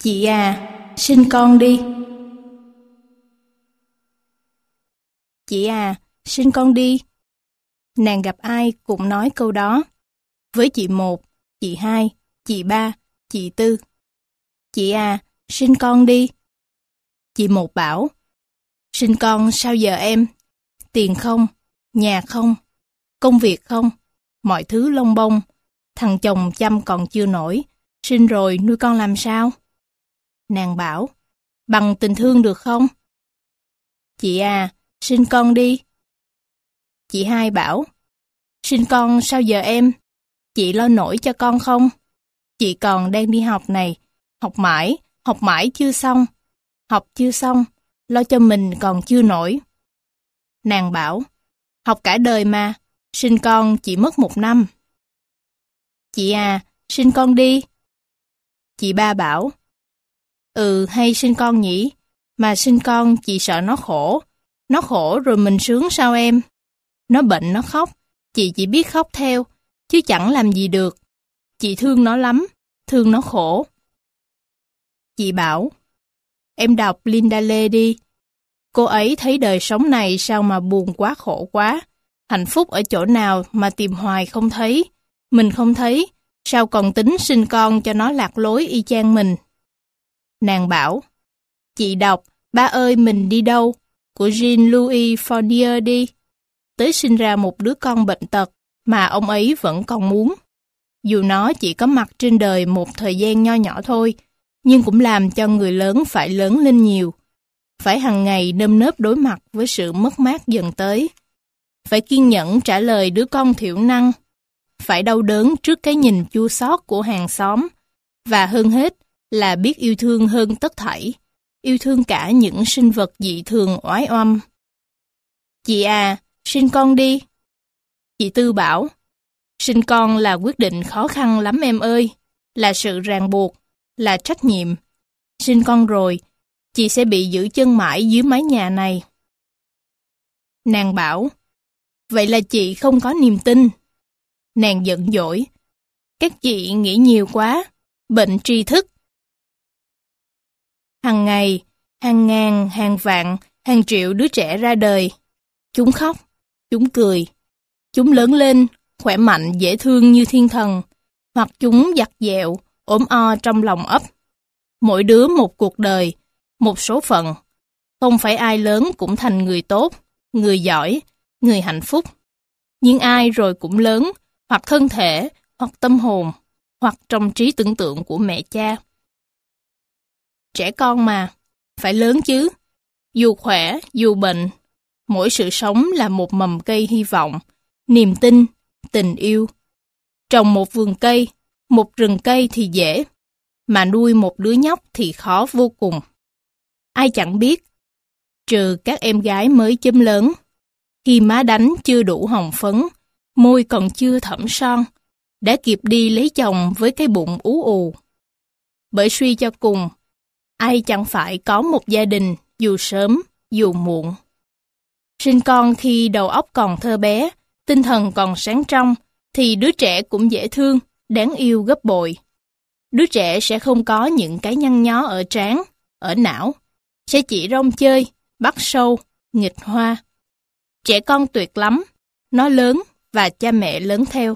Chị à, sinh con đi. Chị à, sinh con đi. Nàng gặp ai cũng nói câu đó. Với chị 1, chị 2, chị 3, chị 4. Chị à, sinh con đi. Chị 1 bảo, sinh con sao giờ em? Tiền không, nhà không, công việc không, mọi thứ lông bông. Thằng chồng chăm còn chưa nổi, sinh rồi nuôi con làm sao? Nàng bảo, bằng tình thương được không? Chị à, sinh con đi. Chị 2 bảo, sinh con sao giờ em? Chị lo nổi cho con không? Chị còn đang đi học này, học mãi chưa xong. Học chưa xong, lo cho mình còn chưa nổi. Nàng bảo, học cả đời mà, sinh con chỉ mất 1 năm. Chị à, sinh con đi. Chị 3 bảo, hay sinh con nhỉ, mà sinh con chị sợ nó khổ rồi mình sướng sao em? Nó bệnh nó khóc, chị chỉ biết khóc theo, chứ chẳng làm gì được. Chị thương nó lắm, thương nó khổ. Chị bảo, em đọc Linda Lê đi. Cô ấy thấy đời sống này sao mà buồn quá khổ quá. Hạnh phúc ở chỗ nào mà tìm hoài không thấy. Mình không thấy, sao còn tính sinh con cho nó lạc lối y chang mình. Nàng bảo, chị đọc Ba ơi mình đi đâu của Jean-Louis Fournier đi. Tới sinh ra một đứa con bệnh tật mà ông ấy vẫn còn muốn. Dù nó chỉ có mặt trên đời một thời gian nho nhỏ thôi, nhưng cũng làm cho người lớn phải lớn lên nhiều. Phải hằng ngày nơm nớp đối mặt với sự mất mát dần tới. Phải kiên nhẫn trả lời đứa con thiểu năng. Phải đau đớn trước cái nhìn chua xót của hàng xóm. Và hơn hết là biết yêu thương hơn tất thảy. Yêu thương cả những sinh vật dị thường oái oăm. Chị à, sinh con đi. Chị Tư bảo, sinh con là quyết định khó khăn lắm em ơi. Là sự ràng buộc, là trách nhiệm. Sinh con rồi, chị sẽ bị giữ chân mãi dưới mái nhà này. Nàng bảo, vậy là chị không có niềm tin. Nàng giận dỗi, các chị nghĩ nhiều quá, bệnh tri thức. Hằng ngày, hàng ngàn, hàng vạn, hàng triệu đứa trẻ ra đời. Chúng khóc, chúng cười. Chúng lớn lên, khỏe mạnh, dễ thương như thiên thần. Hoặc chúng vặt vẹo, ốm o trong lòng ấp. Mỗi đứa một cuộc đời, một số phận. Không phải ai lớn cũng thành người tốt, người giỏi, người hạnh phúc. Nhưng ai rồi cũng lớn, hoặc thân thể, hoặc tâm hồn, hoặc trong trí tưởng tượng của mẹ cha. Trẻ con mà, phải lớn chứ. Dù khỏe, dù bệnh, mỗi sự sống là một mầm cây hy vọng, niềm tin, tình yêu. Trồng một vườn cây, một rừng cây thì dễ, mà nuôi một đứa nhóc thì khó vô cùng. Ai chẳng biết, trừ các em gái mới chớm lớn. Khi má đánh chưa đủ hồng phấn, môi còn chưa thẫm son, đã kịp đi lấy chồng với cái bụng ú ù. Bởi suy cho cùng, ai chẳng phải có một gia đình dù sớm, dù muộn. Sinh con khi đầu óc còn thơ bé, tinh thần còn sáng trong, thì đứa trẻ cũng dễ thương, đáng yêu gấp bội. Đứa trẻ sẽ không có những cái nhăn nhó ở trán, ở não, sẽ chỉ rong chơi, bắt sâu, nghịch hoa. Trẻ con tuyệt lắm, nó lớn và cha mẹ lớn theo.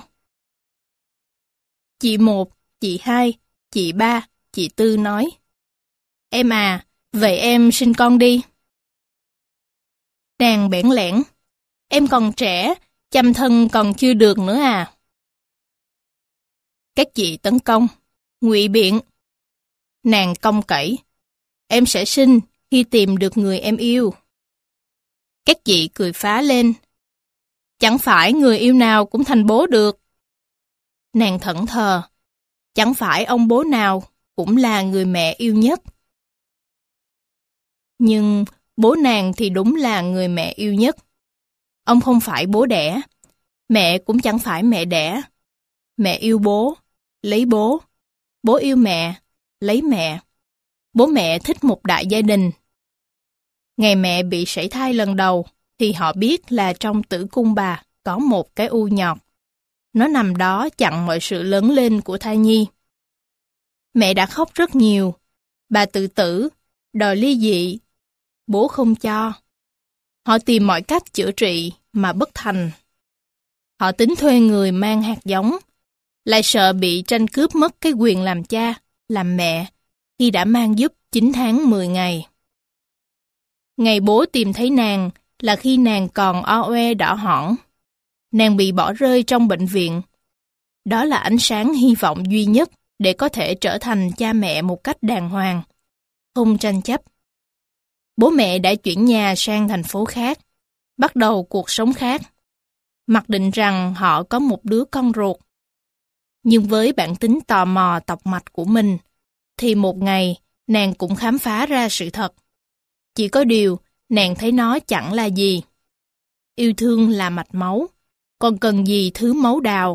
Chị 1, chị 2, chị 3, chị 4 nói, em à, vậy em sinh con đi. Nàng bẽn lẽn, em còn trẻ, chăm thân còn chưa được nữa à. Các chị tấn công, ngụy biện. Nàng cong cẩy, em sẽ sinh khi tìm được người em yêu. Các chị cười phá lên, chẳng phải người yêu nào cũng thành bố được. Nàng thẫn thờ, chẳng phải ông bố nào cũng là người mẹ yêu nhất. Nhưng bố nàng thì đúng là người mẹ yêu nhất. Ông không phải bố đẻ, mẹ cũng chẳng phải mẹ đẻ. Mẹ yêu bố, lấy bố. Bố yêu mẹ, lấy mẹ. Bố mẹ thích một đại gia đình. Ngày mẹ bị sảy thai lần đầu, thì họ biết là trong tử cung bà có một cái u nhọt. Nó nằm đó chặn mọi sự lớn lên của thai nhi. Mẹ đã khóc rất nhiều. Bà tự tử, đòi ly dị. Bố không cho. Họ tìm mọi cách chữa trị mà bất thành. Họ tính thuê người mang hạt giống, lại sợ bị tranh cướp mất cái quyền làm cha, làm mẹ khi đã mang giúp 9 tháng 10 ngày. Ngày bố tìm thấy nàng là khi nàng còn o oe đỏ hỏn. Nàng bị bỏ rơi trong bệnh viện. Đó là ánh sáng hy vọng duy nhất để có thể trở thành cha mẹ một cách đàng hoàng, không tranh chấp. Bố mẹ đã chuyển nhà sang thành phố khác, bắt đầu cuộc sống khác, mặc định rằng họ có một đứa con ruột. Nhưng với bản tính tò mò tọc mạch của mình, thì một ngày nàng cũng khám phá ra sự thật. Chỉ có điều, nàng thấy nó chẳng là gì. Yêu thương là mạch máu, còn cần gì thứ máu đào.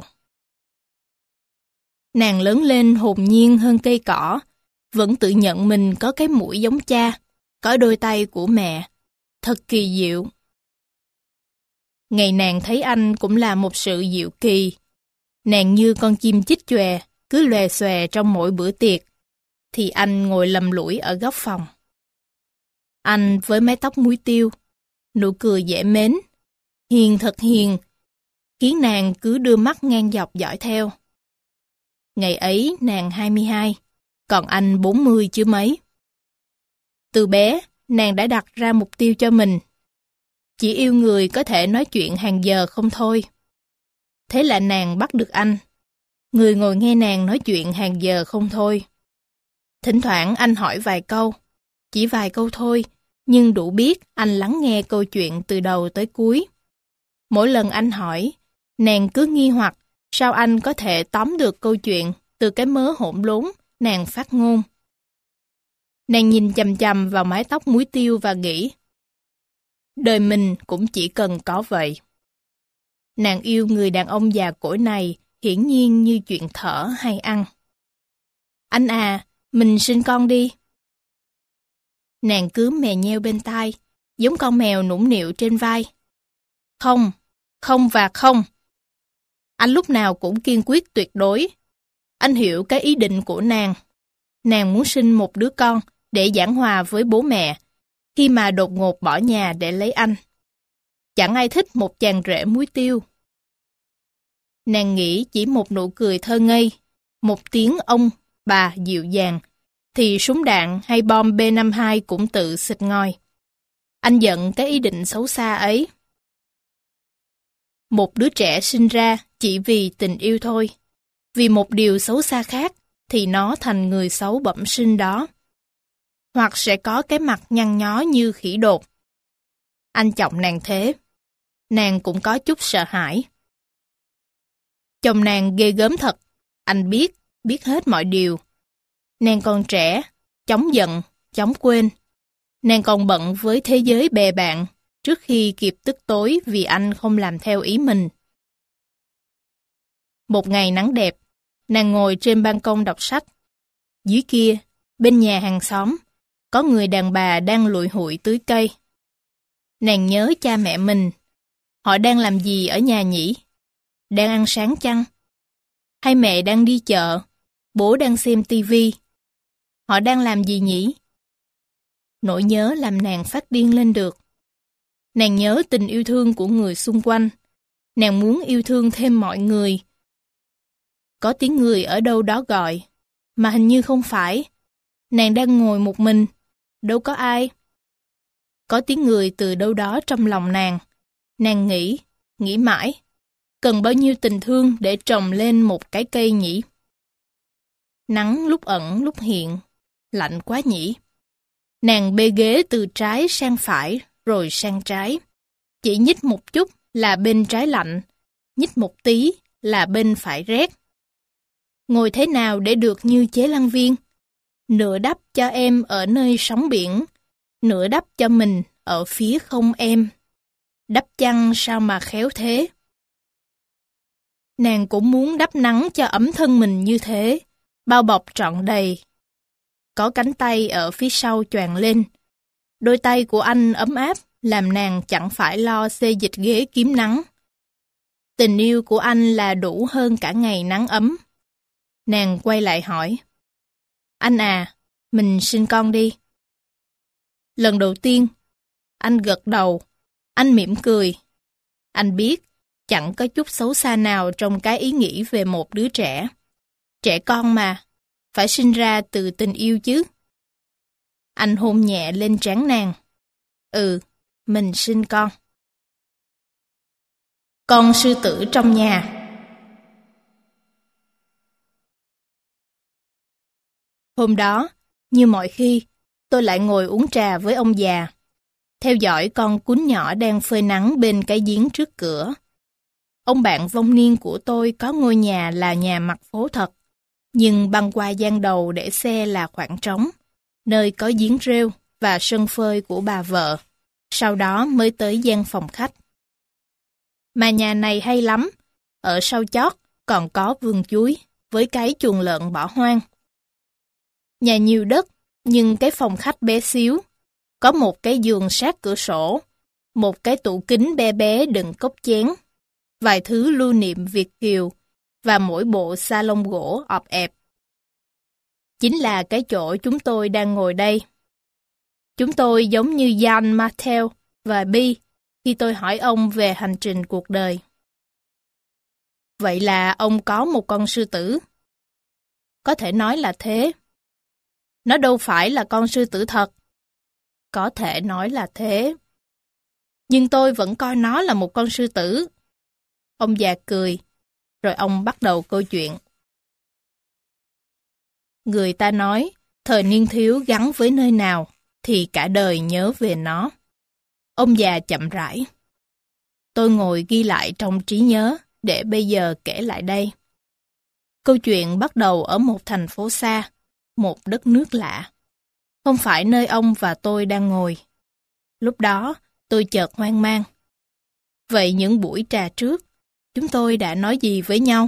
Nàng lớn lên hồn nhiên hơn cây cỏ, vẫn tự nhận mình có cái mũi giống cha, có đôi tay của mẹ. Thật kỳ diệu. Ngày nàng thấy anh cũng là một sự diệu kỳ. Nàng như con chim chích chòe, cứ lòe xòe trong mỗi bữa tiệc, thì anh ngồi lầm lũi ở góc phòng. Anh với mái tóc muối tiêu, nụ cười dễ mến, hiền thật hiền, khiến nàng cứ đưa mắt ngang dọc dõi theo. Ngày ấy nàng 22, còn anh 40 chứ mấy. Từ bé, nàng đã đặt ra mục tiêu cho mình. Chỉ yêu người có thể nói chuyện hàng giờ không thôi. Thế là nàng bắt được anh. Người ngồi nghe nàng nói chuyện hàng giờ không thôi. Thỉnh thoảng anh hỏi vài câu. Chỉ vài câu thôi, nhưng đủ biết anh lắng nghe câu chuyện từ đầu tới cuối. Mỗi lần anh hỏi, nàng cứ nghi hoặc sao anh có thể tóm được câu chuyện từ cái mớ hỗn lốn nàng phát ngôn. Nàng nhìn chằm chằm vào mái tóc muối tiêu và nghĩ, đời mình cũng chỉ cần có vậy. Nàng yêu người đàn ông già cỗi này hiển nhiên như chuyện thở hay ăn. Anh à, mình sinh con đi. Nàng cứ mè nheo bên tai, giống con mèo nũng nịu trên vai. Không, không và không. Anh lúc nào cũng kiên quyết tuyệt đối. Anh hiểu cái ý định của nàng. Nàng muốn sinh một đứa con để giảng hòa với bố mẹ, khi mà đột ngột bỏ nhà để lấy anh. Chẳng ai thích một chàng rể muối tiêu. Nàng nghĩ chỉ một nụ cười thơ ngây, một tiếng ông, bà dịu dàng, thì súng đạn hay bom B-52 cũng tự xịt ngòi. Anh giận cái ý định xấu xa ấy. Một đứa trẻ sinh ra chỉ vì tình yêu thôi. Vì một điều xấu xa khác thì nó thành người xấu bẩm sinh đó. Hoặc sẽ có cái mặt nhăn nhó như khỉ đột. Anh chọc nàng thế. Nàng cũng có chút sợ hãi. Chồng nàng ghê gớm thật. Anh biết hết mọi điều. Nàng còn trẻ, chóng giận, chóng quên. Nàng còn bận với thế giới bè bạn trước khi kịp tức tối vì anh không làm theo ý mình. Một ngày nắng đẹp, nàng ngồi trên ban công đọc sách. Dưới kia, bên nhà hàng xóm, có người đàn bà đang lụi hụi tưới cây. Nàng nhớ cha mẹ mình. Họ đang làm gì ở nhà nhỉ? Đang ăn sáng chăng? Hay mẹ đang đi chợ? Bố đang xem tivi? Họ đang làm gì nhỉ? Nỗi nhớ làm nàng phát điên lên được. Nàng nhớ tình yêu thương của người xung quanh. Nàng muốn yêu thương thêm mọi người. Có tiếng người ở đâu đó gọi, mà hình như không phải. Nàng đang ngồi một mình, đâu có ai. Có tiếng người từ đâu đó trong lòng nàng. Nàng nghĩ mãi. Cần bao nhiêu tình thương để trồng lên một cái cây nhỉ? Nắng lúc ẩn lúc hiện, lạnh quá nhỉ? Nàng bê ghế từ trái sang phải, rồi sang trái. Chỉ nhích một chút là bên trái lạnh, nhích một tí là bên phải rét. Ngồi thế nào để được như Chế Lăng Viên? Nửa đắp cho em ở nơi sóng biển, nửa đắp cho mình ở phía không em. Đắp chăn sao mà khéo thế? Nàng cũng muốn đắp nắng cho ấm thân mình như thế, bao bọc trọn đầy. Có cánh tay ở phía sau choàng lên. Đôi tay của anh ấm áp, làm nàng chẳng phải lo xê dịch ghế kiếm nắng. Tình yêu của anh là đủ hơn cả ngày nắng ấm. Nàng quay lại hỏi. Anh à, mình sinh con đi. Lần đầu tiên, anh gật đầu, anh mỉm cười. Anh biết, chẳng có chút xấu xa nào trong cái ý nghĩ về một đứa trẻ. Trẻ con mà, phải sinh ra từ tình yêu chứ. Anh hôn nhẹ lên trán nàng. Mình sinh con. Con sư tử trong nhà. Hôm đó, như mọi khi, tôi lại ngồi uống trà với ông già, theo dõi con cún nhỏ đang phơi nắng bên cái giếng trước cửa. Ông bạn vong niên của tôi có ngôi nhà là nhà mặt phố thật, nhưng băng qua gian đầu để xe là khoảng trống, nơi có giếng rêu và sân phơi của bà vợ, sau đó mới tới gian phòng khách. Mà nhà này hay lắm, ở sau chót còn có vườn chuối với cái chuồng lợn bỏ hoang. Nhà nhiều đất, nhưng cái phòng khách bé xíu, có một cái giường sát cửa sổ, một cái tủ kính bé bé đựng cốc chén, vài thứ lưu niệm Việt kiều và mỗi bộ sa lông gỗ ọp ẹp. Chính là cái chỗ chúng tôi đang ngồi đây. Chúng tôi giống như Jan Martel và Bi khi tôi hỏi ông về hành trình cuộc đời. Vậy là ông có một con sư tử? Có thể nói là thế. Nó đâu phải là con sư tử thật. Có thể nói là thế. Nhưng tôi vẫn coi nó là một con sư tử. Ông già cười, rồi ông bắt đầu câu chuyện. Người ta nói, thời niên thiếu gắn với nơi nào, thì cả đời nhớ về nó. Ông già chậm rãi. Tôi ngồi ghi lại trong trí nhớ, để bây giờ kể lại đây. Câu chuyện bắt đầu ở một thành phố xa, một đất nước lạ. Không phải nơi ông và tôi đang ngồi. Lúc đó, tôi chợt hoang mang. Vậy những buổi trà trước, chúng tôi đã nói gì với nhau?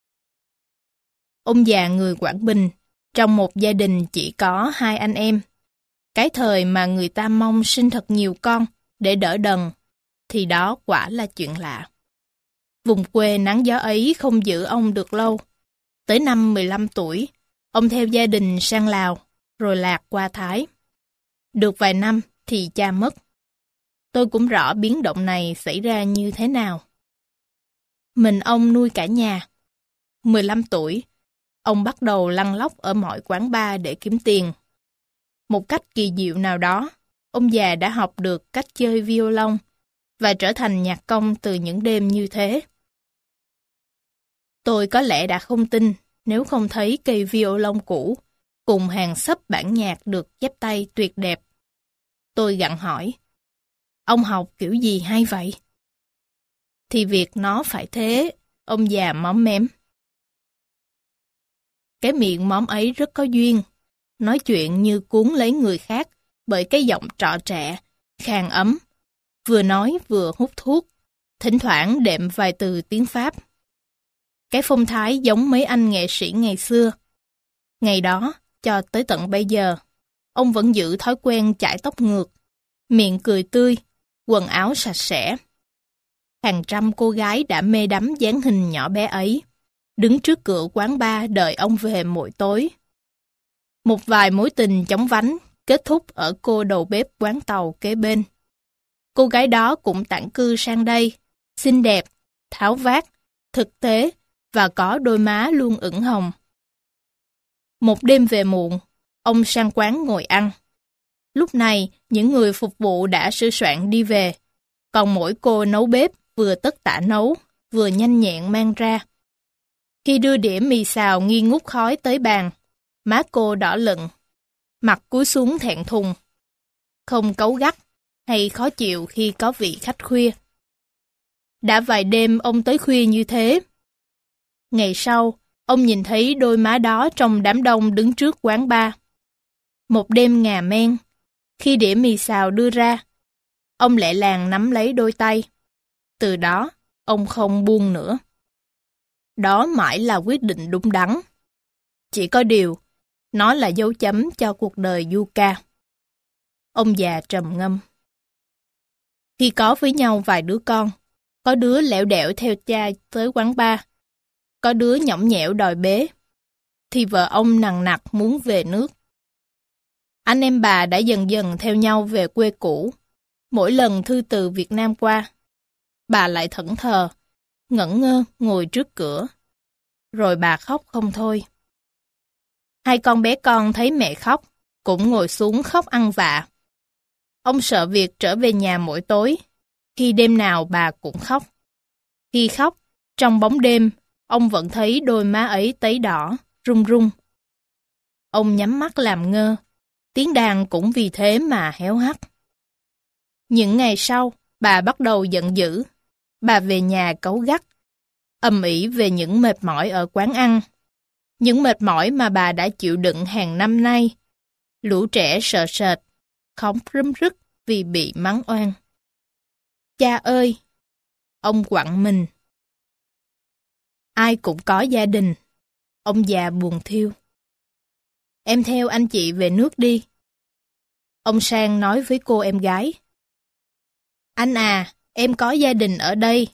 Ông già người Quảng Bình, trong một gia đình chỉ có 2 anh em. Cái thời mà người ta mong sinh thật nhiều con để đỡ đần, thì đó quả là chuyện lạ. Vùng quê nắng gió ấy không giữ ông được lâu. Tới năm 15 tuổi, ông theo gia đình sang Lào, rồi lạc qua Thái. Được vài năm thì cha mất. Tôi cũng rõ biến động này xảy ra như thế nào. Mình ông nuôi cả nhà. 15 tuổi, ông bắt đầu lăn lóc ở mọi quán bar để kiếm tiền. Một cách kỳ diệu nào đó, ông già đã học được cách chơi violon và trở thành nhạc công từ những đêm như thế. Tôi có lẽ đã không tin nếu không thấy cây violon cũ cùng hàng xấp bản nhạc được chép tay tuyệt đẹp. Tôi gặng hỏi, ông học kiểu gì hay vậy? Thì việc nó phải thế, ông già móm mém. Cái miệng móm ấy rất có duyên, nói chuyện như cuốn lấy người khác bởi cái giọng trọ trẻ, khàn ấm, vừa nói vừa hút thuốc, thỉnh thoảng đệm vài từ tiếng Pháp. Cái phong thái giống mấy anh nghệ sĩ ngày xưa. Ngày đó, cho tới tận bây giờ, ông vẫn giữ thói quen chải tóc ngược, miệng cười tươi, quần áo sạch sẽ. Hàng trăm cô gái đã mê đắm dáng hình nhỏ bé ấy, đứng trước cửa quán bar đợi ông về mỗi tối. Một vài mối tình chóng vánh kết thúc ở cô đầu bếp quán tàu kế bên. Cô gái đó cũng tản cư sang đây, xinh đẹp, tháo vát, thực tế và có đôi má luôn ửng hồng. Một đêm về muộn, ông sang quán ngồi ăn. Lúc này, những người phục vụ đã sửa soạn đi về, còn mỗi cô nấu bếp vừa tất tả nấu, vừa nhanh nhẹn mang ra. Khi đưa đĩa mì xào nghi ngút khói tới bàn, má cô đỏ lựng, mặt cúi xuống thẹn thùng, không cáu gắt hay khó chịu khi có vị khách khuya. Đã vài đêm ông tới khuya như thế. Ngày sau, ông nhìn thấy đôi má đó trong đám đông đứng trước quán bar. Một đêm ngà men, khi đĩa mì xào đưa ra, ông lẹ làng nắm lấy đôi tay. Từ đó, ông không buông nữa. Đó mãi là quyết định đúng đắn. Chỉ có điều, nó là dấu chấm cho cuộc đời du ca. Ông già trầm ngâm. Khi có với nhau vài đứa con, có đứa lẻo đẻo theo cha tới quán bar, có đứa nhõng nhẽo đòi bế, thì vợ ông nằng nặc muốn về nước. Anh em bà đã dần dần theo nhau về quê cũ. Mỗi lần thư từ Việt Nam qua, bà lại thẫn thờ, ngẩn ngơ ngồi trước cửa. Rồi bà khóc không thôi. Hai con bé con thấy mẹ khóc, cũng ngồi xuống khóc ăn vạ. Ông sợ việc trở về nhà mỗi tối, khi đêm nào bà cũng khóc. Khi khóc, trong bóng đêm, ông vẫn thấy đôi má ấy tấy đỏ, run run. Ông nhắm mắt làm ngơ, tiếng đàn cũng vì thế mà héo hắt. Những ngày sau, bà bắt đầu giận dữ. Bà về nhà cáu gắt, ầm ĩ về những mệt mỏi ở quán ăn. Những mệt mỏi mà bà đã chịu đựng hàng năm nay. Lũ trẻ sợ sệt, khóc rấm rứt vì bị mắng oan. Cha ơi! Ông quặn mình. Ai cũng có gia đình. Ông già buồn thiêu. Em theo anh chị về nước đi. Ông Sang nói với cô em gái. Anh à, em có gia đình ở đây.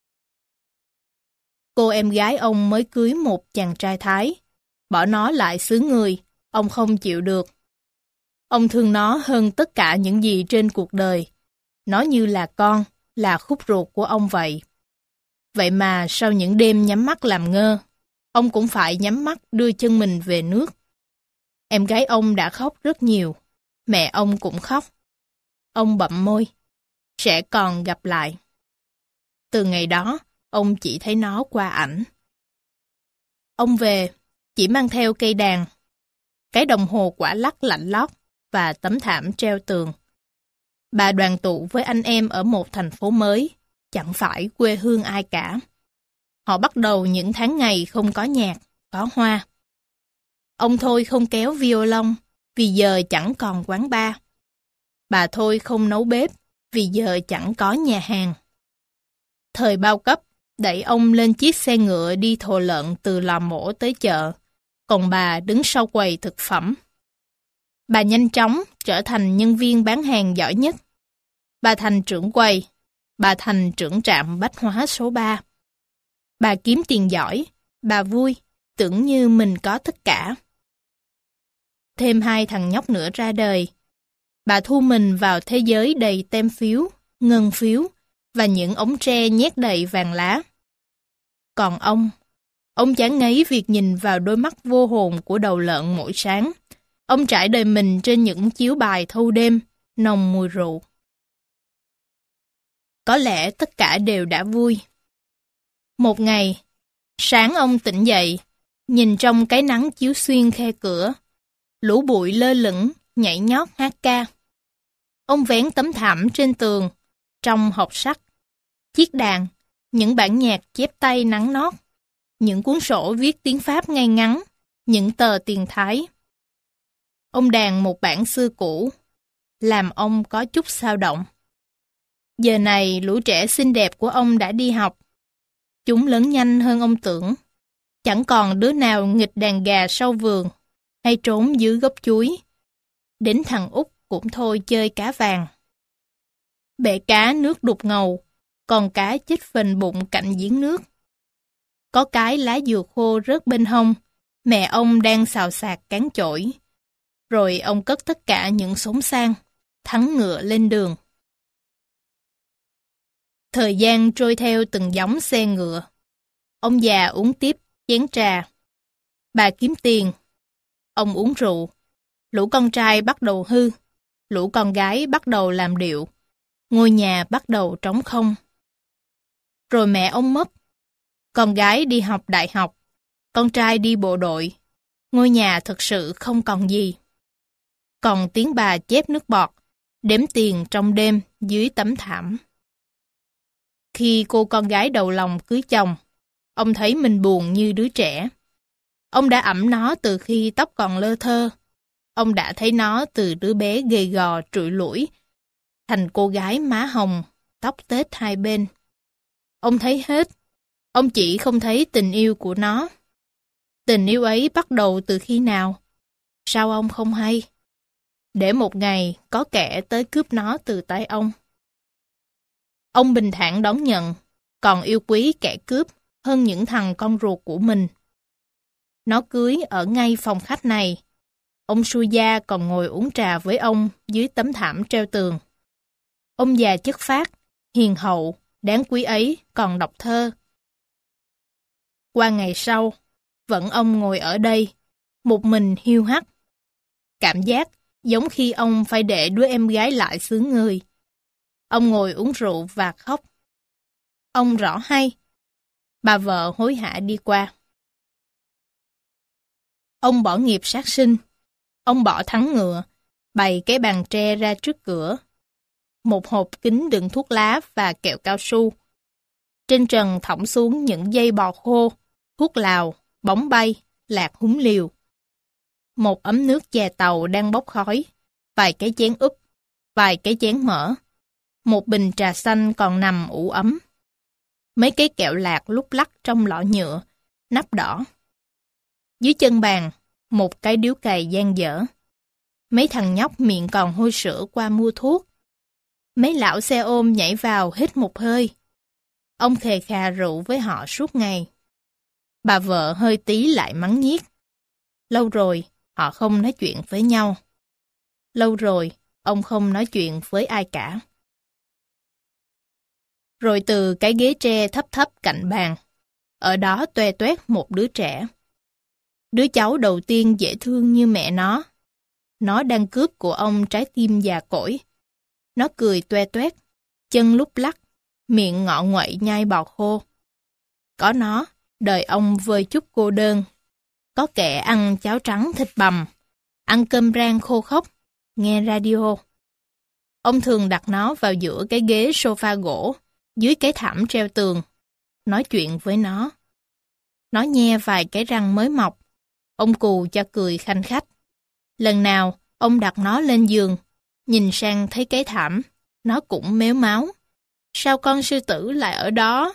Cô em gái ông mới cưới một chàng trai Thái. Bỏ nó lại xứ người, ông không chịu được. Ông thương nó hơn tất cả những gì trên cuộc đời. Nó như là con, là khúc ruột của ông vậy. Vậy mà sau những đêm nhắm mắt làm ngơ, ông cũng phải nhắm mắt đưa chân mình về nước. Em gái ông đã khóc rất nhiều. Mẹ ông cũng khóc. Ông bậm môi. Sẽ còn gặp lại. Từ ngày đó, ông chỉ thấy nó qua ảnh. Ông về, chỉ mang theo cây đàn, cái đồng hồ quả lắc lạnh lót và tấm thảm treo tường. Bà đoàn tụ với anh em ở một thành phố mới, chẳng phải quê hương ai cả. Họ bắt đầu những tháng ngày không có nhạc, có hoa. Ông Thôi không kéo violon, vì giờ chẳng còn quán bar. Bà Thôi không nấu bếp, vì giờ chẳng có nhà hàng. Thời bao cấp, đẩy ông lên chiếc xe ngựa đi thồ lợn từ lò mổ tới chợ, còn bà đứng sau quầy thực phẩm. Bà nhanh chóng trở thành nhân viên bán hàng giỏi nhất. Bà thành trưởng quầy, bà thành trưởng trạm bách hóa số 3. Bà kiếm tiền giỏi, bà vui, tưởng như mình có tất cả. Thêm 2 thằng nhóc nữa ra đời. Bà thu mình vào thế giới đầy tem phiếu, ngân phiếu và những ống tre nhét đầy vàng lá. Còn ông chán ngấy việc nhìn vào đôi mắt vô hồn của đầu lợn mỗi sáng. Ông trải đời mình trên những chiếu bài thâu đêm, nồng mùi rượu. Có lẽ tất cả đều đã vui. Một ngày, sáng ông tỉnh dậy, nhìn trong cái nắng chiếu xuyên khe cửa, lũ bụi lơ lửng, nhảy nhót hát ca. Ông vén tấm thảm trên tường, trong hộp sắt, chiếc đàn, những bản nhạc chép tay nắng nót, những cuốn sổ viết tiếng Pháp ngay ngắn, những tờ tiền Thái. Ông đàn một bản xưa cũ, làm ông có chút xao động. Giờ này lũ trẻ xinh đẹp của ông đã đi học. Chúng lớn nhanh hơn ông tưởng. Chẳng còn đứa nào nghịch đàn gà sau vườn, hay trốn dưới gốc chuối. Đến thằng Út cũng thôi chơi cá vàng. Bể cá nước đục ngầu, còn cá chích phình bụng cạnh giếng nước. Có cái lá dừa khô rớt bên hông, mẹ ông đang xào xạc cán chổi. Rồi ông cất tất cả những sốn sang, thắng ngựa lên đường. Thời gian trôi theo từng gióng xe ngựa. Ông già uống tiếp chén trà. Bà kiếm tiền. Ông uống rượu. Lũ con trai bắt đầu hư. Lũ con gái bắt đầu làm điệu. Ngôi nhà bắt đầu trống không. Rồi mẹ ông mất. Con gái đi học đại học. Con trai đi bộ đội. Ngôi nhà thực sự không còn gì. Còn tiếng bà chép nước bọt, đếm tiền trong đêm dưới tấm thảm. Khi cô con gái đầu lòng cưới chồng, ông thấy mình buồn như đứa trẻ. Ông đã ẵm nó từ khi tóc còn lơ thơ. Ông đã thấy nó từ đứa bé gầy gò trụi lủi, thành cô gái má hồng, tóc tết hai bên. Ông thấy hết. Ông chỉ không thấy tình yêu của nó. Tình yêu ấy bắt đầu từ khi nào? Sao ông không hay? Để một ngày có kẻ tới cướp nó từ tay ông. Ông bình thản đón nhận, còn yêu quý kẻ cướp hơn những thằng con ruột của mình. Nó cưới ở ngay phòng khách này. ông Suya còn ngồi uống trà với ông dưới tấm thảm treo tường. Ông già chất phác, hiền hậu, đáng quý ấy còn đọc thơ. Qua ngày sau, vẫn ông ngồi ở đây, một mình hiu hắt. Cảm giác giống khi ông phải để đứa em gái lại xứ người. Ông ngồi uống rượu và khóc. Ông rõ hay. Bà vợ hối hả đi qua. Ông bỏ nghiệp sát sinh. Ông bỏ thắng ngựa, bày cái bàn tre ra trước cửa. Một hộp kính đựng thuốc lá và kẹo cao su. Trên trần thõng xuống những dây bò khô, thuốc lào, bóng bay, lạc húng liều. Một ấm nước chè tàu đang bốc khói, vài cái chén úp, vài cái chén mỡ. Một bình trà xanh còn nằm ủ ấm. Mấy cái kẹo lạc lúc lắc trong lọ nhựa, nắp đỏ. Dưới chân bàn, một cái điếu cày dang dở. Mấy thằng nhóc miệng còn hôi sữa qua mua thuốc. Mấy lão xe ôm nhảy vào hít một hơi. Ông khề khà rượu với họ suốt ngày. Bà vợ hơi tí lại mắng nhiếc. Lâu rồi, họ không nói chuyện với nhau. Lâu rồi, ông không nói chuyện với ai cả. Rồi từ cái ghế tre thấp thấp cạnh bàn, ở đó toe toét một đứa trẻ. Đứa cháu đầu tiên dễ thương như mẹ nó. Nó đang cướp của ông trái tim già cỗi. Nó cười toe toét, chân lúc lắc, miệng ngọ nguậy nhai bò khô. Có nó, đời ông vơi chút cô đơn. Có kẻ ăn cháo trắng thịt bằm, ăn cơm rang khô khốc, nghe radio. Ông thường đặt nó vào giữa cái ghế sofa gỗ, dưới cái thảm treo tường, nói chuyện với nó. Nó nhe vài cái răng mới mọc, ông cù cho cười khanh khách. Lần nào, ông đặt nó lên giường, nhìn sang thấy cái thảm, nó cũng mếu máo. Sao con sư tử lại ở đó?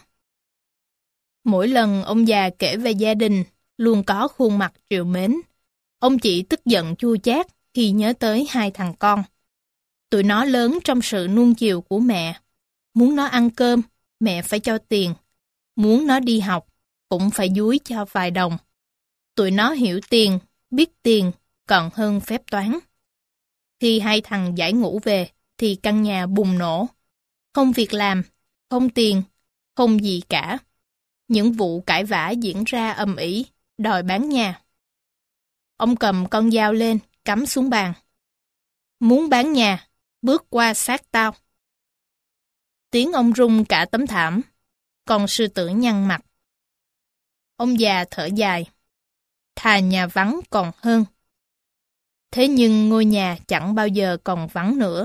Mỗi lần ông già kể về gia đình, luôn có khuôn mặt trìu mến. Ông chỉ tức giận chua chát khi nhớ tới hai thằng con. Tụi nó lớn trong sự nuông chiều của mẹ. Muốn nó ăn cơm, mẹ phải cho tiền. Muốn nó đi học, cũng phải dúi cho vài đồng. Tụi nó hiểu tiền, biết tiền, còn hơn phép toán. Khi hai thằng giải ngũ về, thì căn nhà bùng nổ. Không việc làm, không tiền, không gì cả. Những vụ cãi vã diễn ra ầm ĩ, đòi bán nhà. Ông cầm con dao lên, cắm xuống bàn. Muốn bán nhà, bước qua xác tao. Tiếng ông rung cả tấm thảm. Con sư tử nhăn mặt. Ông già thở dài. Thà nhà vắng còn hơn. Thế nhưng ngôi nhà chẳng bao giờ còn vắng nữa.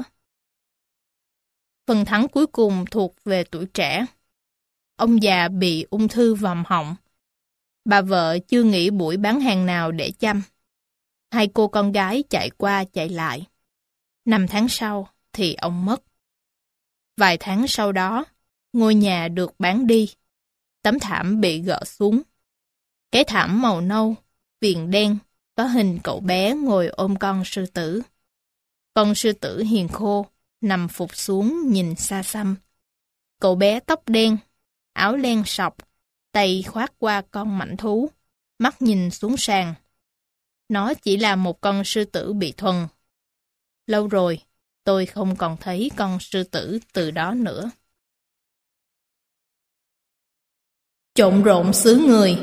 Phần thắng cuối cùng thuộc về tuổi trẻ. Ông già bị ung thư vòm họng. Bà vợ chưa nghĩ buổi bán hàng nào để chăm. Hai cô con gái chạy qua chạy lại. 5 tháng sau thì ông mất. Vài tháng sau đó, ngôi nhà được bán đi. Tấm thảm bị gỡ xuống. Cái thảm màu nâu, viền đen, có hình cậu bé ngồi ôm con sư tử. Con sư tử hiền khô, nằm phục xuống nhìn xa xăm. Cậu bé tóc đen, áo len sọc, tay khoác qua con mảnh thú, mắt nhìn xuống sàn. Nó chỉ là một con sư tử bị thuần. Lâu rồi, tôi không còn thấy con sư tử từ đó nữa. Trộn rộn xứ người.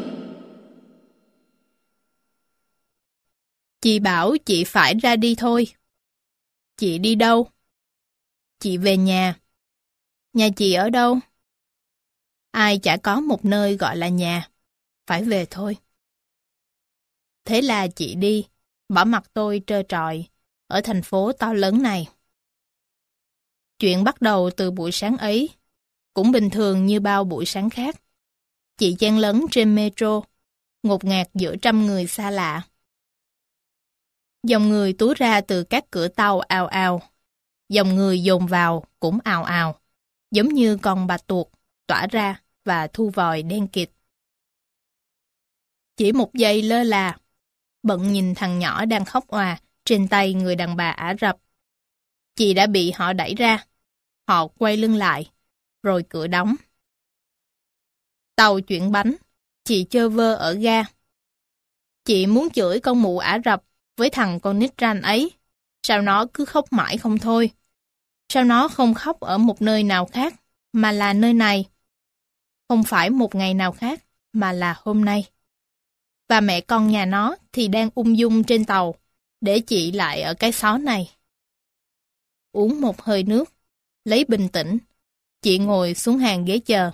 Chị bảo chị phải ra đi thôi. Chị đi đâu? Chị về nhà. Nhà chị ở đâu? Ai chả có một nơi gọi là nhà. Phải về thôi. Thế là chị đi, bỏ mặc tôi trơ trọi ở thành phố to lớn này. Chuyện bắt đầu từ buổi sáng ấy, cũng bình thường như bao buổi sáng khác. Chị chen lấn trên metro, ngột ngạt giữa trăm người xa lạ. Dòng người túa ra từ các cửa tàu ào ào. Dòng người dồn vào cũng ào ào, giống như con bạch tuộc tỏa ra và thu vòi đen kịt. Chỉ một giây lơ là, bận nhìn thằng nhỏ đang khóc òa trên tay người đàn bà Ả Rập. Chị đã bị họ đẩy ra. Họ quay lưng lại, rồi cửa đóng. Tàu chuyển bánh, chị chơ vơ ở ga. Chị muốn chửi con mụ Ả Rập với thằng con nít ranh ấy. Sao nó cứ khóc mãi không thôi? Sao nó không khóc ở một nơi nào khác, mà là nơi này? Không phải một ngày nào khác, mà là hôm nay. Và mẹ con nhà nó thì đang ung dung trên tàu, để chị lại ở cái xó này. Uống một hơi nước, lấy bình tĩnh, chị ngồi xuống hàng ghế chờ.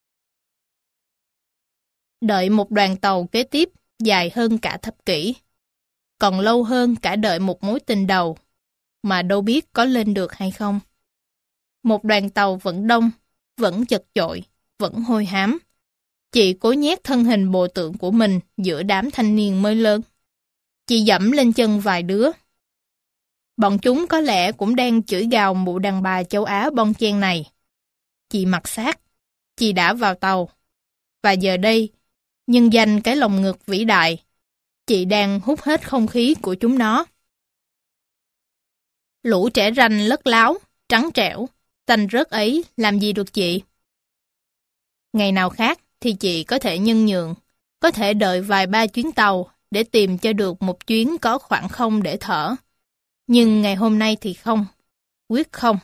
Đợi một đoàn tàu kế tiếp dài hơn cả thập kỷ, còn lâu hơn cả đợi một mối tình đầu, mà đâu biết có lên được hay không. Một đoàn tàu vẫn đông, vẫn chật chội, vẫn hôi hám. Chị cố nhét thân hình bồ tượng của mình giữa đám thanh niên mới lớn. Chị dẫm lên chân vài đứa. Bọn chúng có lẽ cũng đang chửi gào mụ đàn bà châu Á bon chen này. Chị mặc xác, chị đã vào tàu. Và giờ đây, nhân danh cái lồng ngực vĩ đại, chị đang hút hết không khí của chúng nó. Lũ trẻ ranh lất láo, trắng trẻo, tanh rớt ấy làm gì được chị? Ngày nào khác thì chị có thể nhân nhượng, có thể đợi vài ba chuyến tàu để tìm cho được một chuyến có khoảng không để thở. Nhưng ngày hôm nay thì không, quyết không.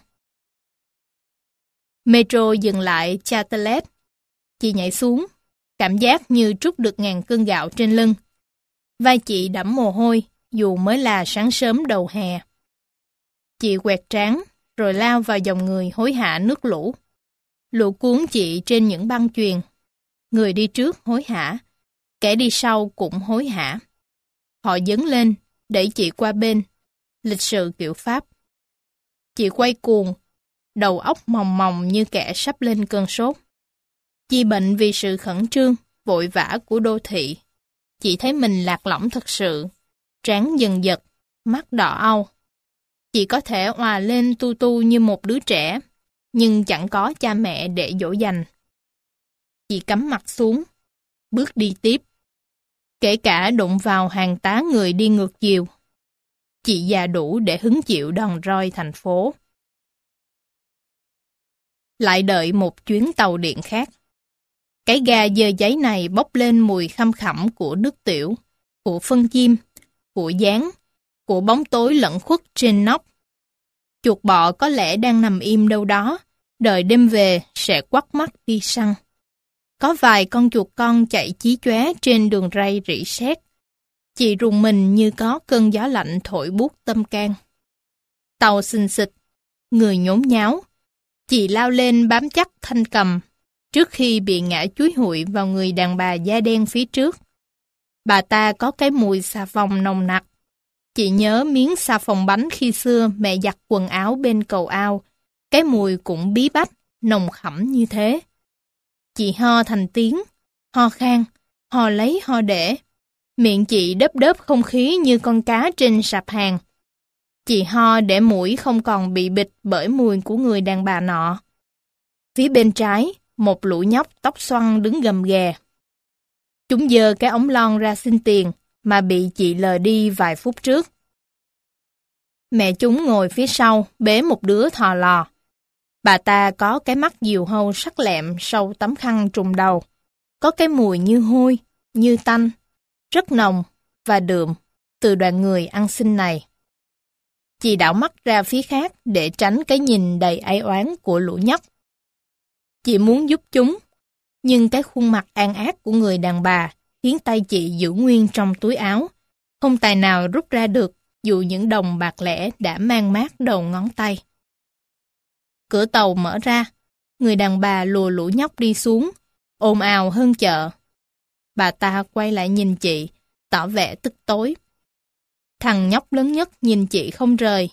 Metro dừng lại Chatelet. Chị nhảy xuống, cảm giác như trút được ngàn cân gạo trên lưng. Vai chị đẫm mồ hôi, dù mới là sáng sớm đầu hè. Chị quẹt trán, rồi lao vào dòng người hối hả nước lũ. Lũ cuốn chị trên những băng chuyền. Người đi trước hối hả, kẻ đi sau cũng hối hả. Họ dấn lên, đẩy chị qua bên, lịch sự kiểu Pháp. Chị quay cuồng, đầu óc mòng mòng như kẻ sắp lên cơn sốt. Chị bệnh vì sự khẩn trương, vội vã của đô thị. Chị thấy mình lạc lõng thật sự, trán dần giật, mắt đỏ au. Chị có thể òa lên tu tu như một đứa trẻ, nhưng chẳng có cha mẹ để dỗ dành. Chị cắm mặt xuống, bước đi tiếp. Kể cả đụng vào hàng tá người đi ngược chiều. Chị già đủ để hứng chịu đòn roi thành phố. Lại đợi một chuyến tàu điện khác. Cái ga dơ giấy này bốc lên mùi khăm khẳm của nước tiểu, của phân chim, của gián, của bóng tối lẫn khuất trên nóc. Chuột bọ có lẽ đang nằm im đâu đó, đợi đêm về sẽ quắt mắt đi săn. Có vài con chuột con chạy chí chóe trên đường ray rỉ sét. Chị rùng mình như có cơn gió lạnh thổi buốt tâm can. Tàu xình xịch, người nhốn nháo. Chị lao lên bám chắc thanh cầm, trước khi bị ngã chúi hụi vào người đàn bà da đen phía trước. Bà ta có cái mùi xà phòng nồng nặc. Chị nhớ miếng xà phòng bánh khi xưa mẹ giặt quần áo bên cầu ao. Cái mùi cũng bí bách, nồng khẳm như thế. Chị ho thành tiếng, ho khan, ho lấy ho để. Miệng chị đớp đớp không khí như con cá trên sạp hàng. Chị ho để mũi không còn bị bịt bởi mùi của người đàn bà nọ. Phía bên trái, một lũ nhóc tóc xoăn đứng gầm ghè. Chúng giơ cái ống lon ra xin tiền mà bị chị lờ đi vài phút trước. Mẹ chúng ngồi phía sau bế một đứa thò lò. Bà ta có cái mắt diều hâu sắc lẹm sau tấm khăn trùm đầu. Có cái mùi như hôi, như tanh, rất nồng và đượm từ đoàn người ăn xin này. Chị đảo mắt ra phía khác để tránh cái nhìn đầy áy oán của lũ nhóc. Chị muốn giúp chúng, nhưng cái khuôn mặt an ác của người đàn bà khiến tay chị giữ nguyên trong túi áo, không tài nào rút ra được dù những đồng bạc lẻ đã mang mát đầu ngón tay. Cửa tàu mở ra, người đàn bà lùa lũ nhóc đi xuống, ồn ào hơn chợ. Bà ta quay lại nhìn chị, tỏ vẻ tức tối. Thằng nhóc lớn nhất nhìn chị không rời.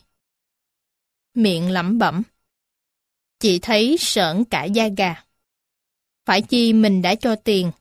Miệng lẩm bẩm. Chị thấy sởn cả da gà. Phải chi mình đã cho tiền.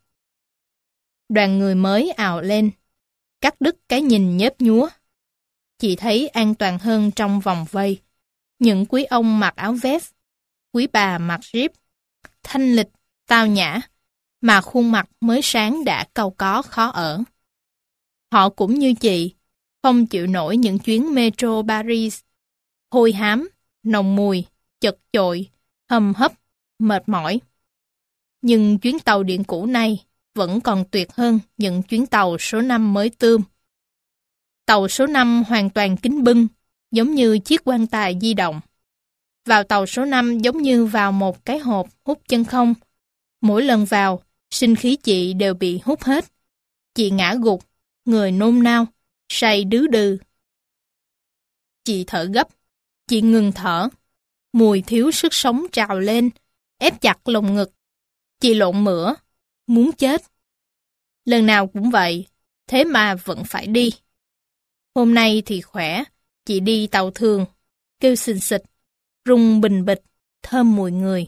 Đoàn người mới ào lên, cắt đứt cái nhìn nhớp nhúa. Chị thấy an toàn hơn trong vòng vây. Những quý ông mặc áo vest, quý bà mặc jeep, thanh lịch, tao nhã, mà khuôn mặt mới sáng đã cau có khó ở. Họ cũng như chị, không chịu nổi những chuyến metro Paris, hôi hám, nồng mùi, chật chội, hầm hấp, mệt mỏi. Nhưng chuyến tàu điện cũ này vẫn còn tuyệt hơn những chuyến tàu số 5 mới tươm. Tàu số 5 hoàn toàn kín bưng, giống như chiếc quan tài di động. Vào tàu số 5 giống như vào một cái hộp hút chân không. Mỗi lần vào, sinh khí chị đều bị hút hết. Chị ngã gục, người nôn nao, say đứ đừ. Chị thở gấp, chị ngừng thở. Mùi thiếu sức sống trào lên, ép chặt lồng ngực. Chị lộn mửa, muốn chết. Lần nào cũng vậy, thế mà vẫn phải đi. Hôm nay thì khỏe, chị đi tàu thường, kêu xình xịch, rung bình bịch, thơm mùi người.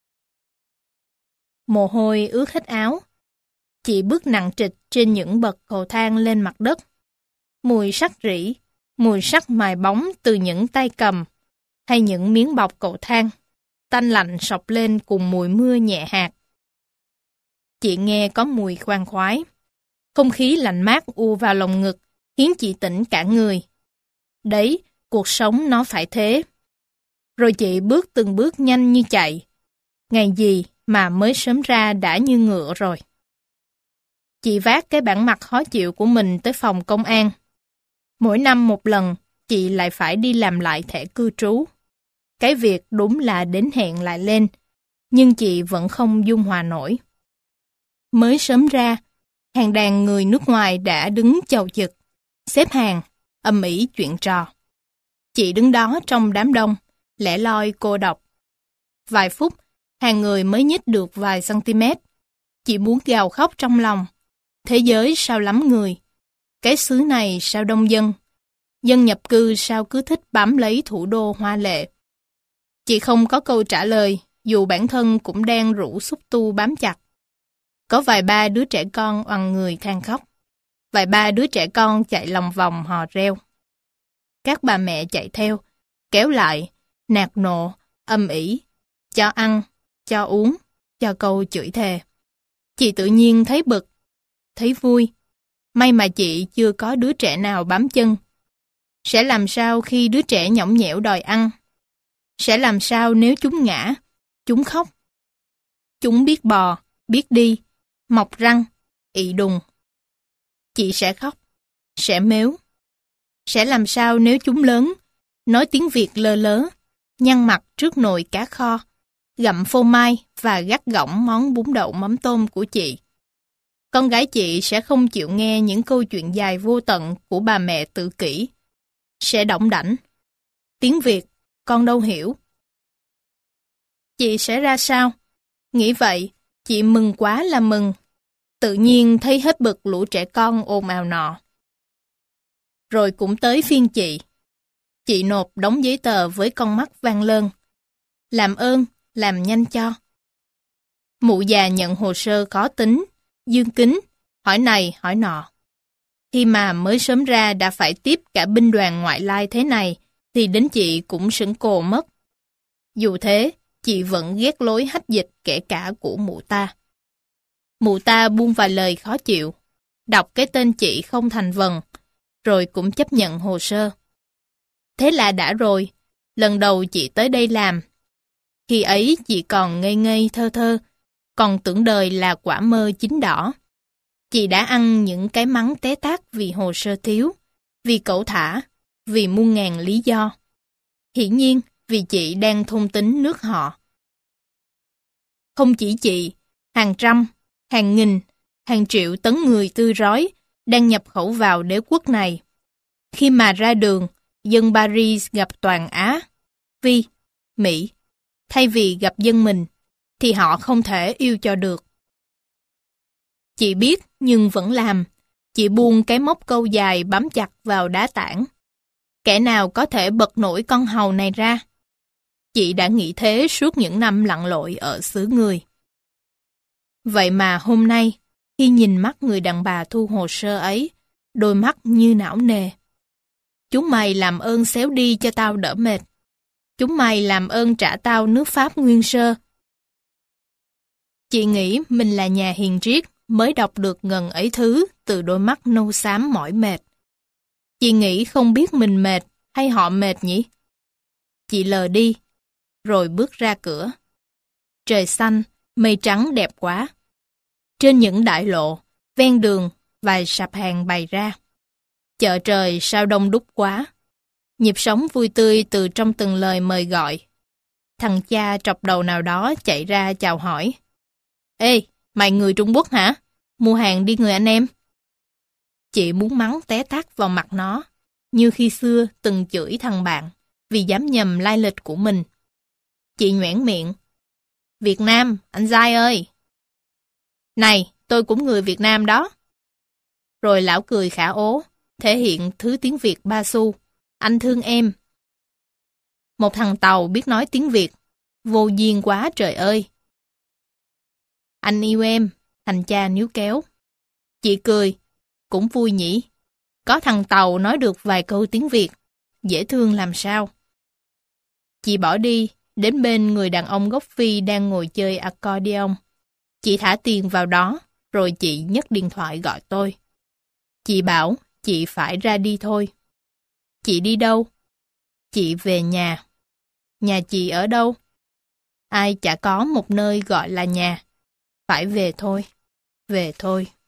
Mồ hôi ướt hết áo. Chị bước nặng trịch trên những bậc cầu thang lên mặt đất. Mùi sắt rỉ, mùi sắt mài bóng từ những tay cầm, hay những miếng bọc cầu thang, tanh lạnh sộc lên cùng mùi mưa nhẹ hạt. Chị nghe có mùi khoan khoái. Không khí lạnh mát u vào lồng ngực, khiến chị tỉnh cả người. Đấy, cuộc sống nó phải thế. Rồi chị bước từng bước nhanh như chạy. Ngày gì mà mới sớm ra đã như ngựa rồi. Chị vác cái bản mặt khó chịu của mình tới phòng công an. Mỗi năm một lần, chị lại phải đi làm lại thẻ cư trú. Cái việc đúng là đến hẹn lại lên, nhưng chị vẫn không dung hòa nổi. Mới sớm ra, hàng đàn người nước ngoài đã đứng chầu chực, xếp hàng, ầm ĩ chuyện trò. Chị đứng đó trong đám đông, lẻ loi cô độc. Vài phút, hàng người mới nhích được vài cm. Chị muốn gào khóc trong lòng. Thế giới sao lắm người? Cái xứ này sao đông dân? Dân nhập cư sao cứ thích bám lấy thủ đô hoa lệ? Chị không có câu trả lời, dù bản thân cũng đang rũ xúc tu bám chặt. Có vài ba đứa trẻ con oằn người than khóc. Vài ba đứa trẻ con chạy lòng vòng hò reo. Các bà mẹ chạy theo, kéo lại, nạt nộ, âm ỉ, cho ăn, cho uống, cho câu chửi thề. Chị tự nhiên thấy bực, thấy vui. May mà chị chưa có đứa trẻ nào bám chân. Sẽ làm sao khi đứa trẻ nhõng nhẽo đòi ăn? Sẽ làm sao nếu chúng ngã, chúng khóc? Chúng biết bò, biết đi, mọc răng, ị đùng. Chị sẽ khóc, sẽ mếu. Sẽ làm sao nếu chúng lớn, nói tiếng Việt lơ lớ, nhăn mặt trước nồi cá kho, gặm phô mai và gắt gỏng món bún đậu mắm tôm của chị. Con gái chị sẽ không chịu nghe những câu chuyện dài vô tận của bà mẹ tự kỷ. Sẽ đỏng đảnh. Tiếng Việt, con đâu hiểu. Chị sẽ ra sao? Nghĩ vậy, chị mừng quá là mừng. Tự nhiên thấy hết bực lũ trẻ con ồn ào nọ. Rồi cũng tới phiên chị. Chị nộp đống giấy tờ với con mắt vang lơn. Làm ơn, làm nhanh cho. Mụ già nhận hồ sơ khó tính, dương kính, hỏi này hỏi nọ. Khi mà mới sớm ra đã phải tiếp cả binh đoàn ngoại lai thế này, thì đến chị cũng sững cồ mất. Dù thế, chị vẫn ghét lối hách dịch kể cả của mụ ta. Mụ ta buông vài lời khó chịu, đọc cái tên chị không thành vần, rồi cũng chấp nhận hồ sơ. Thế là đã rồi, lần đầu chị tới đây làm. Khi ấy chị còn ngây ngây thơ thơ, còn tưởng đời là quả mơ chín đỏ. Chị đã ăn những cái mắng té tát vì hồ sơ thiếu, vì cẩu thả, vì muôn ngàn lý do. Hiển nhiên vì chị đang thôn tính nước họ. Không chỉ chị, hàng trăm, hàng nghìn, hàng triệu tấn người tươi rói đang nhập khẩu vào đế quốc này. Khi mà ra đường, dân Paris gặp toàn Á, Vi, Mỹ, thay vì gặp dân mình, thì họ không thể yêu cho được. Chị biết nhưng vẫn làm. Chị buông cái móc câu dài bám chặt vào đá tảng. Kẻ nào có thể bật nổi con hầu này ra? Chị đã nghĩ thế suốt những năm lặn lội ở xứ người. Vậy mà hôm nay, khi nhìn mắt người đàn bà thu hồ sơ ấy, đôi mắt như não nề. Chúng mày làm ơn xéo đi cho tao đỡ mệt. Chúng mày làm ơn trả tao nước Pháp nguyên sơ. Chị nghĩ mình là nhà hiền triết mới đọc được ngần ấy thứ từ đôi mắt nâu xám mỏi mệt. Chị nghĩ không biết mình mệt hay họ mệt nhỉ? Chị lờ đi, rồi bước ra cửa. Trời xanh, mây trắng đẹp quá. Trên những đại lộ, ven đường, vài sạp hàng bày ra. Chợ trời sao đông đúc quá. Nhịp sống vui tươi từ trong từng lời mời gọi. Thằng cha trọc đầu nào đó chạy ra chào hỏi. Ê, mày người Trung Quốc hả? Mua hàng đi người anh em. Chị muốn mắng té tát vào mặt nó, như khi xưa từng chửi thằng bạn vì dám nhầm lai lịch của mình. Chị nhoẻn miệng. Việt Nam, anh Giai ơi! Này, tôi cũng người Việt Nam đó. Rồi lão cười khả ố, thể hiện thứ tiếng Việt ba xu. Anh thương em. Một thằng Tàu biết nói tiếng Việt. Vô duyên quá trời ơi. Anh yêu em, thằng cha níu kéo. Chị cười. Cũng vui nhỉ. Có thằng Tàu nói được vài câu tiếng Việt. Dễ thương làm sao. Chị bỏ đi, đến bên người đàn ông gốc Phi đang ngồi chơi accordion. Chị thả tiền vào đó, rồi chị nhấc điện thoại gọi tôi. Chị bảo chị phải ra đi thôi. Chị đi đâu? Chị về nhà. Nhà chị ở đâu? Ai chả có một nơi gọi là nhà. Phải về thôi. Về thôi.